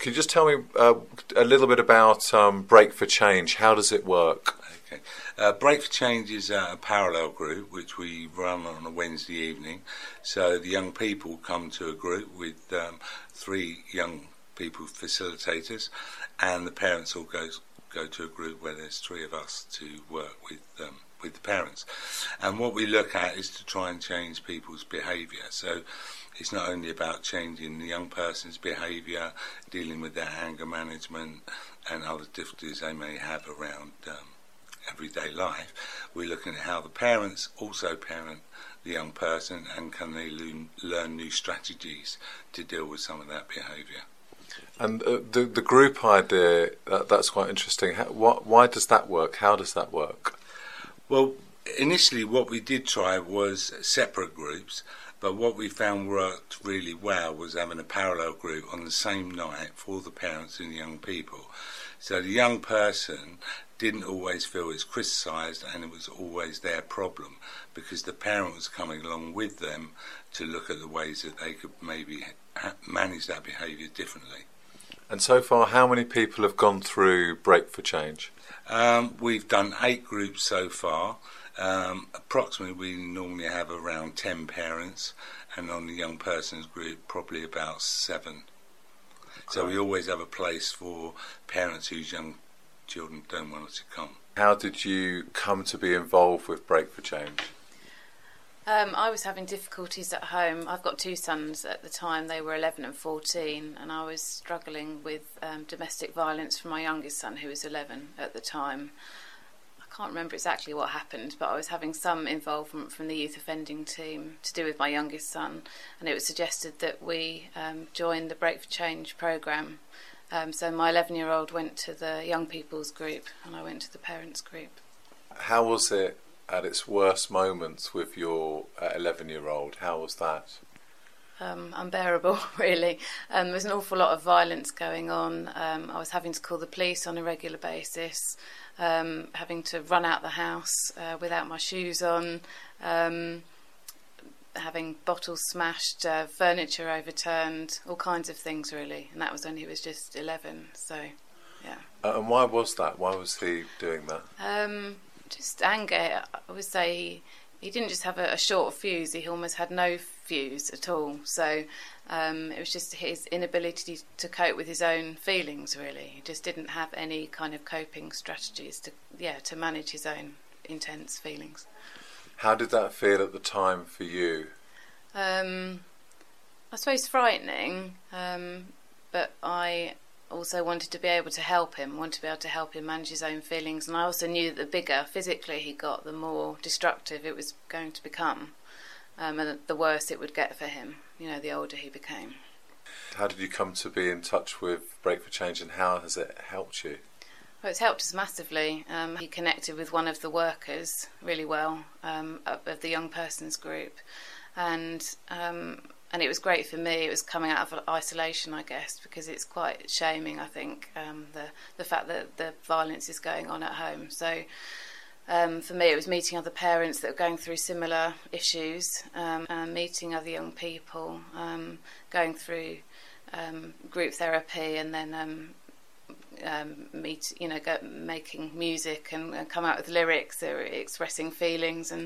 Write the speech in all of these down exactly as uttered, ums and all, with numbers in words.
can you just tell me uh, a little bit about um, Break for Change? How does it work? Okay. Uh, Break for Change is a parallel group which we run on a Wednesday evening. So the young people come to a group with um, three young people facilitators, and the parents all go go to a group where there's three of us to work with um, with the parents. And what we look at is to try and change people's behaviour. So it's not only about changing the young person's behaviour, dealing with their anger management and other difficulties they may have around um, everyday life. We're looking at how the parents also parent the young person, and can they learn, learn new strategies to deal with some of that behaviour. And uh, the the group idea, that, that's quite interesting. How, what, why does that work? How does that work? Well, initially what we did try was separate groups, but what we found worked really well was having a parallel group on the same night for the parents and the young people. So the young person didn't always feel it's criticised, and it was always their problem, because the parent was coming along with them to look at the ways that they could maybe ha- manage that behaviour differently. And so far, how many people have gone through Break for Change? Um, we've done eight groups so far. Um, approximately we normally have around ten parents, and on the young person's group probably about seven. So we always have a place for parents whose young children don't want us to come. How did you come to be involved with Break for Change? Um, I was having difficulties at home. I've got two sons at the time. They were eleven and fourteen, and I was struggling with um, domestic violence from my youngest son, who was eleven at the time. I can't remember exactly what happened, but I was having some involvement from the youth offending team to do with my youngest son, and it was suggested that we um, join the Break for Change programme. Um, so my eleven-year-old went to the young people's group, and I went to the parents' group. How was it at its worst moments with your eleven-year-old? How was that? Um, unbearable, really. Um, there was an awful lot of violence going on. Um, I was having to call the police on a regular basis, um, having to run out the house uh, without my shoes on, um, having bottles smashed, uh, furniture overturned, all kinds of things, really. And that was when he was just eleven, so, yeah. Uh, and why was that? Why was he doing that? Um, just anger. I would say he, he didn't just have a, a short fuse, he almost had no fuse at all. So um, it was just his inability to cope with his own feelings, really. He just didn't have any kind of coping strategies to, yeah, to manage his own intense feelings. How did that feel at the time for you? Um, I suppose frightening, um, but I also wanted to be able to help him, wanted to be able to help him manage his own feelings, and I also knew that the bigger physically he got, the more destructive it was going to become, um, and the worse it would get for him, you know, the older he became. How did you come to be in touch with Break for Change, and how has it helped you? Well, it's helped us massively. Um, he connected with one of the workers really well, um, of the young person's group, and um, and it was great for me. It was coming out of isolation, I guess, because it's quite shaming, I think, um, the the fact that the violence is going on at home. So um, for me, it was meeting other parents that were going through similar issues, um, and meeting other young people, um, going through um, group therapy, and then um, um, meet, you know, go, making music and, and come out with lyrics, or expressing feelings, and.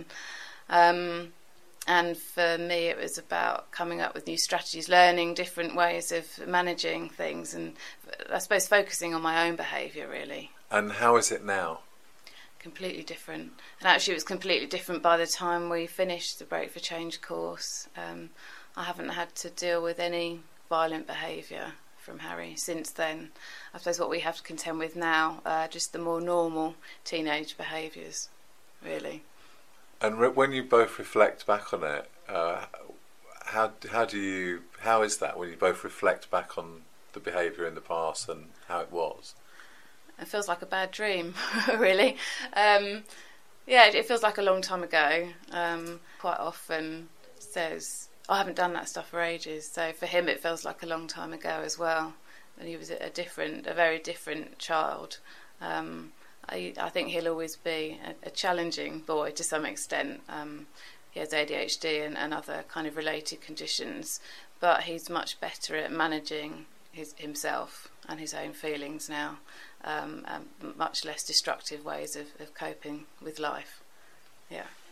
Um, And for me, it was about coming up with new strategies, learning different ways of managing things, and I suppose focusing on my own behaviour, really. And how is it now? Completely different. And actually, it was completely different by the time we finished the Break for Change course. Um, I haven't had to deal with any violent behaviour from Harry since then. I suppose what we have to contend with now are just the more normal teenage behaviours, really. And re- when you both reflect back on it, uh, how how do you how is that when you both reflect back on the behaviour in the past and how it was? It feels like a bad dream, really. Um, yeah, it feels like a long time ago. Um, quite often says, oh, I haven't done that stuff for ages. So for him, it feels like a long time ago as well. When he was a different, a very different child. Um, I, I think he'll always be a, a challenging boy to some extent. Um, he has A D H D and, and other kind of related conditions, but he's much better at managing his himself and his own feelings now, um, and much less destructive ways of, of coping with life. Yeah.